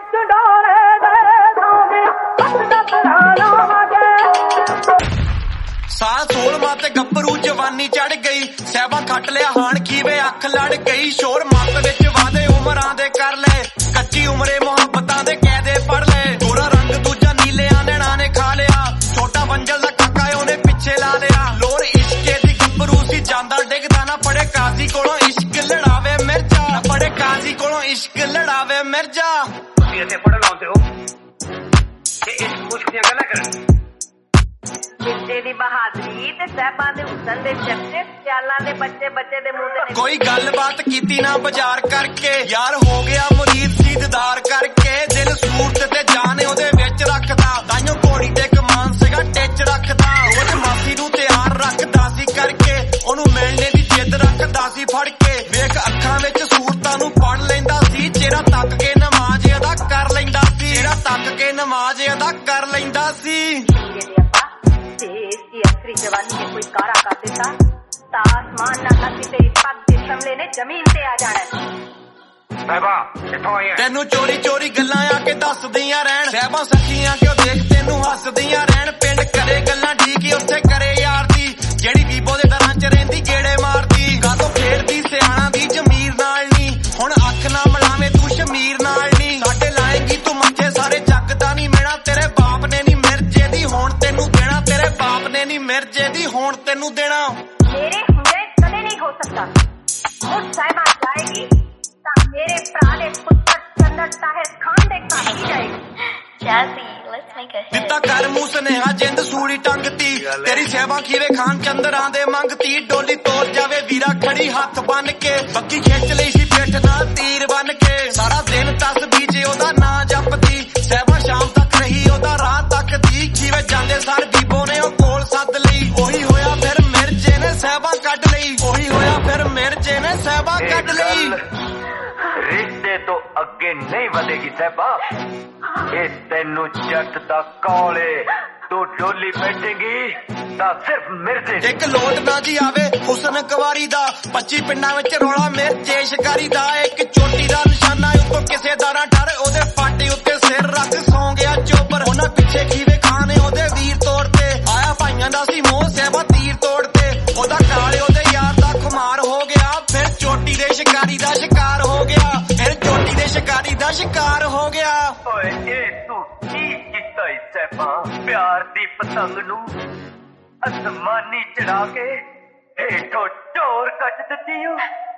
ਸਾਹ ਸੋਲ ਮਾਤੇ ਗੱਭਰੂ ਜਵਾਨੀ ਚੜ ਗਈ ਸਹਿਬਾਂ ਖੱਟ ਲਿਆ ਹਾਣ ਖੀਵੇ ਅੱਖ ਲੜ ਗਈ ਸ਼ੋਰ ਮੱਤ ਵਿੱਚ ਵਾਦੇ ਉਮਰਾਂ ਦੇ ਕਰ ਲਏ ਕੱਚੀ ਉਮਰੇ ਮੁਹੱਬਤਾਂ ਦੇ ਕੈਦੇ ਪੜ ਲਏ ਗੋਰਾ ਰੰਗ ਦੂਜਾ ਨੀਲਿਆਂ ਨੈਣਾ ਨੇ ਖਾ ਲਿਆ ਛੋਟਾ ਬੰਜਲ ਦਾ ਕਾਕਾ ਉਹਨੇ ਪਿੱਛੇ ਲਾ ਲਿਆ ਲੋਰ ਇਸ਼ਕੇ ਦੀ ਗੱਭਰੂ ਸੀ ਜਾਂਦਾ ਡਿੱਗਦਾ ਨਾ ਪੜੇ ਕਾਜ਼ੀ ਕੋਲੋਂ ਇਸ਼ਕ ਲੜਾਵੇ ਮਿਰਜ਼ਾ ਨਾ ਪੜੇ ਕਾਜ਼ੀ ਕੋਲੋਂ ਇਸ਼ਕ ਲੜਾਵੇ ਮਿਰਜ਼ਾ ਤੁਸੀਂ ਇੱਥੇ ਪੜ ਲਾਉਂਦੇ ਹੋ ਕਿ ਇਸ ਮੁਸ਼ਕ ਦੀਆਂ ਗੱਲਾਂ ਕਰਨ ਜਿੱਦੇ ਦੀ ਬਹਾਦਰੀ ਤੇ ਸਹਿਬਾਂ ਦੇ ਹੁਸਨ ਦੇ ਚਰਚੇ ਸਿਆਲਾਂ ਦੇ ਬੱਚੇ ਬੱਚੇ ਦੇ ਮੂੰਹ ਤੇ ਕੋਈ ਗੱਲਬਾਤ ਕੀਤੀ ਨਾ ਬਾਜ਼ਾਰ ਕਰਕੇ ਯਾਰ ਹੋ ਗਿਆ ਮੁਰੀਦ ਸੀਦਦਾਰ ਕਰਕੇ ਦਿਲ ਸੂਰਤ ਤੇ ਜਾਨ ਉਹਦੇ ਵਿੱਚ ਰੱਖਦਾ ਤਾਈਓ ਘੋੜੀ ਤੇ ਕਮਾਨ ਸੀਗਾ ਟਿੱਚ ਰੱਖਦਾ ਰੋਜ਼ ਮਾਸੀ ਨੂੰ ਤਿਆਰ ਰੱਖਦਾ ਸੀ ਕਰਕੇ ਉਹਨੂੰ ਮਿਲਣੇ ਦੀ ਜਿੱਦ ਰੱਖਦਾ ਸੀ ਫੜ ਕੇ ਵੇਖ ਅੱਖਾਂ ਵਿੱਚ ਸੂਰਤਾਂ ਨੂੰ ਪੜ ਲੈਂਦਾ ਸੀ ਚਿਹਰਾ ਤੱਕ ਕੇ ਨਮਾਜ਼ ਅਦਾ ਕਰ ਲੈਂਦਾ ਸੀ ਚਿਹਰਾ ਤੱਕ ਕੇ ਨਮਾਜ਼ ਅਦਾ ਕਰ ਲੈਂਦਾ ਸੀ देश की असली जवानी में कोई कारा कर देता ता आसमान ना नसी तेरी पग दे शमले ने जमीन ते आ जाना ਸਾਹਿਬਾ ਕਿੱਥੋਂ ਆਈ ਹੈ ਤੈਨੂੰ ਚੋਰੀ ਚੋਰੀ ਗੱਲਾਂ ਆ ਕੇ ਦੱਸਦੀਆਂ ਰਹਿਣ ਸਹਿਬਾਂ ਸੱਚੀਆਂ ਕਿਉਂ ਦੇਖ ਤੈਨੂੰ ਹੱਸਦੀਆਂ ਰਹਿਣ ਪਿੰਡ ਕਰੇ ਗੱਲਾਂ ਠੀਕ ਉੱਥੇ ਕਰੇ ਯਾਰ ਦੀ ਜਿਹੜੀ ਬੀਬੋ ਦੇ ਦਰਾਂ ਚ ਰਹਿੰਦੀ ਗੇੜੇ ਮਾਰਦੀ ਕਾਹਤੋਂ ਖੇਡਦੀ ਸਿਆਣਾ ਦੀ ਜ਼ਮੀਰ ਨਾਲ ਨਹੀਂ ਹੁਣ ਅੱਖ ਨਾ ਮਿਲਾਵੇਂ ਤੂੰ ਸ਼ਮੀਰ ਨਾਲ ਨਹੀਂ ਸਾਡੇ ਲਾਏਂਗੀ ਤੂੰ ਮੰਜੇ ਸਾਰੇ ਜੱਗ ਦਾ ਨਹੀਂ ਮੇਣਾ ਤੇਰੇ ਬਾਪ ਨੇ ਨਹੀਂ ਮਿਰਜੇ ਦੀ ਹੁਣ ਤੈਨੂੰ ਦੇਣਾ ਤੇਰੇ ਬਾਪ ਨੇ ਨਹੀਂ ਮਿਰਜੇ ਦੀ ਹੁਣ ਤੈਨੂੰ ਦੇਣਾ मेरे हुए कदे नहीं हो सकता मुझ साहिबा जाएगी ता मेरे प्राणे पुत्र चंदर ताहिर खान दे काम की जाएगी Jazzy, let's make a hit. ਦਿੱਤਾ ਕਰ ਮੂੰਹ ਸੁਨੇਹਾ ਜਿੰਦ ਸੂਲੀ ਟੰਗਤੀ ਤੇਰੀ ਸਹਿਬਾਂ ਖੀਵੇ ਖਾਨ ਚੰਦਰਾਂ ਦੇ ਮੰਗਤੀ ਡੋਲੀ ਤੋੜ ਜਾਵੇ ਵੀਰਾ ਖੜੀ ਹੱਥ ਬੰਨ ਕੇ ਬੱਕੀ ਖਿੱਚ ਲਈ ਸੀ ਪਿੱਠ ਨਾਲ ਤੀਰ ਬੰਨ ਕੇ ਸਾਰਾ ਦਿਨ ਤਸਬੀਹ 'ਚ ਉਹਦਾ ਨਾਂ ਜਪਦੀ ਸਹਿਬਾਂ ਸ਼ਾਮ ਤੱਕ ਰਹੀ ਉਹਦਾ ਰਾਹ ਤੱਕਦੀ ਖੀਵੇ ਜਾਂਦੇ ਸਾਰ ਬੀਬੋ ਨੇ ਉਹ ਕੋਲ ਸੱਦ ਲਈ ਉਹੀ ਹੋਇਆ ਫਿਰ ਮਿਰਜੇ ਨੇ ਸਹਿਬਾਂ ਕੱਢ ਲਈ ਉਹੀ ਹੋਇਆ ਫਿਰ ਮਿਰਜੇ ਨੇ ਸਹਿਬਾਂ ਕੱਢ ਲਈ ਰਿਸ਼ਤੇ ਤੋਂ ਅੱਗੇ ਨਹੀਂ ਵਧੇਗੀ ਸਾਹਿਬਾ ਇਹ ਤੈਨੂੰ ਜੱਟ ਦਾ ਕੌਲੇ ਤੂੰ ਡੋਲੀ ਬੈਠੇਗੀ ਤਾਂ ਸਿਰਫ ਮਿਰਜੇ ਇੱਕ ਲੋਟ ਨਾ ਜੀ ਆਵੇ ਹੁਸਨ ਕੁਵਾਰੀ ਦਾ 25 ਪਿੰਡਾਂ ਵਿੱਚ ਰੌਲਾ ਮਿਰਜੇ ਸ਼ਿਕਾਰੀ ਦਾ ਇੱਕ ਚੋਟੀ ਦਾ ਨਿਸ਼ਾਨਾ ਉੱਤੋਂ ਕਿਸੇ ਦਾ ਨਾ ਡਰ ਉਹਦੇ ਪਾਟੇ ਉੱਤੇ ਸਿਰ ਰੱਖ ਸੌਂ ਗਿਆ ਚੋਬਰ ਉਹਨਾਂ ਪਿੱਛੇ ਖੀਵੇ ਖਾਨ ਉਹਦੇ ਵੀਰ ਤੋੜ ਤੇ ਆਇਆ ਭਾਈਆਂ ਦਾ ਸੀ ਮੋਹ ਸਹਿਬਾ ਤੀਰ ਤੋੜ ਤੇ ਉਹਦਾ ਕਾਲੇ ਉਹਦੇ ਯਾਰ ਦਾ ਖੁਮਾਰ ਹੋ ਗਿਆ ਫਿਰ ਚੋਟੀ ਦੇ ਸ਼ਿਕਾਰੀ ਦਾ ਸ਼ਿਕਾਰ ਹੋ ਗਿਆ ਫਿਰ ਚੋਟੀ ਦੇ ਸ਼ਿਕਾਰੀ ਦਾ ਸ਼ਿਕਾਰ ਹੋ ਗਿਆ ਓਏ ਇਹ ਤੂੰ ਕੀ ਕੀਤਾ ਈ ਸਾਹਿਬਾ ਪਿਆਰ ਦੀ ਪਤੰਗ ਨੂੰ ਅਸਮਾਨੀ ਚੜਾ ਕੇ ਹੇਠੋਂ ਢੋਰ ਕੱਟ ਦਿੱਤੀ ਓ